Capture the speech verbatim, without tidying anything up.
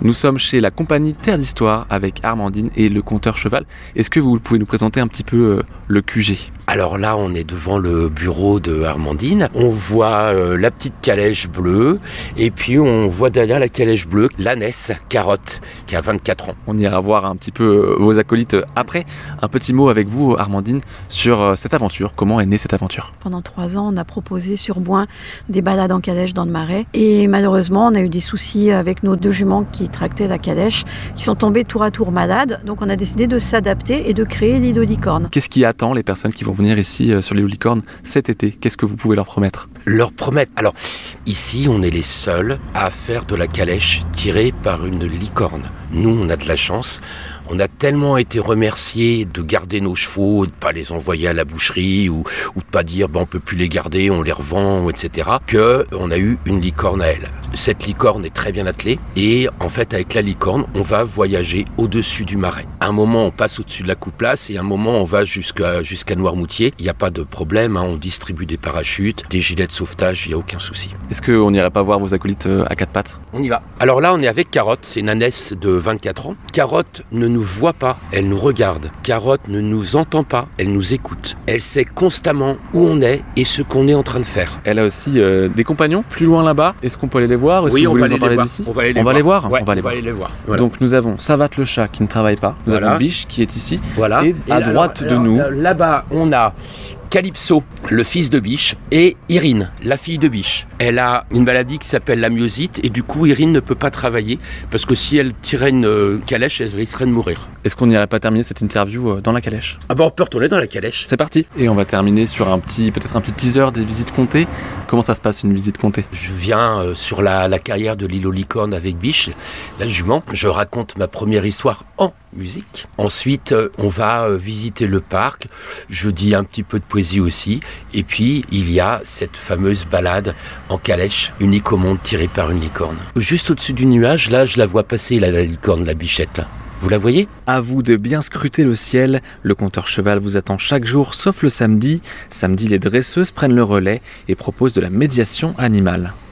Nous sommes chez la compagnie Terre d'Histoire avec Armandine et le conteur cheval. Est-ce que vous pouvez nous présenter un petit peu euh, le Q G ? Alors là, on est devant le bureau de Armandine. On voit euh, la petite calèche bleue et puis on voit derrière la calèche bleue l'ânesse Carotte qui a vingt-quatre ans. On ira voir un petit peu vos acolytes après. Un petit mot avec vous, Armandine, sur cette aventure. Comment est née cette aventure ? Pendant trois ans, on a proposé sur Boing des balades en calèche dans le marais. Et malheureusement, on a eu des soucis avec nos deux juments qui tractaient la calèche, qui sont tombés tour à tour malades. Donc on a décidé de s'adapter et de créer l'îlot licorne. Qu'est-ce qui attend les personnes qui vont venir ici euh, sur l'îlot licorne cet été ? Qu'est-ce que vous pouvez leur promettre ? Leur promettre. Alors, ici, on est les seuls à faire de la calèche tirée par une licorne. Nous, on a de la chance. On a tellement été remerciés de garder nos chevaux, de pas les envoyer à la boucherie ou, ou de pas dire ben, on peut plus les garder, on les revend, et cetera. Que on a eu une licorne à elle. Cette licorne est très bien attelée et en fait avec la licorne, on va voyager au-dessus du marais. Un moment on passe au-dessus de la Coupe-Place et un moment on va jusqu'à, jusqu'à Noirmoutier. Il n'y a pas de problème, hein, on distribue des parachutes, des gilets de sauvetage, il n'y a aucun souci. Est-ce qu'on n'irait pas voir vos acolytes à quatre pattes ? On y va. Alors là on est avec Carotte, c'est une ânesse de vingt-quatre ans. Carotte ne nous voit pas, elle nous regarde. Carotte ne nous entend pas, elle nous écoute. Elle sait constamment où on est et ce qu'on est en train de faire. Elle a aussi euh, des compagnons plus loin là-bas. Est-ce qu'on peut aller les voir ? Est-ce oui, que vous on voulez va nous en parler voir. d'ici ? On va aller les on voir. Va les voir ouais, on va les on voir. Va aller les voir. Voilà. Donc nous avons Savate le chat qui ne travaille pas. Nous voilà. avons Biche qui est ici. Voilà. Et, et à alors, droite de alors, nous... Là-bas, on a Calypso, le fils de Biche, et Irine, la fille de Biche. Elle a une maladie qui s'appelle la myosite et du coup Irine ne peut pas travailler parce que si elle tirait une calèche, elle risquerait de mourir. Est-ce qu'on n'irait pas terminer cette interview dans la calèche ? Ah bah on peut retourner dans la calèche. C'est parti. Et on va terminer sur un petit, peut-être un petit teaser des visites comptées. Comment ça se passe une visite comptée ? Je viens euh, sur la, la carrière de l'îlot licorne avec Biche, la jument. Je raconte ma première histoire en musique. Ensuite, euh, on va euh, visiter le parc. Je dis un petit peu de poésie aussi. Et puis, il y a cette fameuse balade en calèche, unique au monde, tirée par une licorne. Juste au-dessus du nuage, là, je la vois passer, là, la licorne, la bichette, là. Vous la voyez ? À vous de bien scruter le ciel. Le conteur cheval vous attend chaque jour, sauf le samedi. Samedi, les dresseuses prennent le relais et proposent de la médiation animale.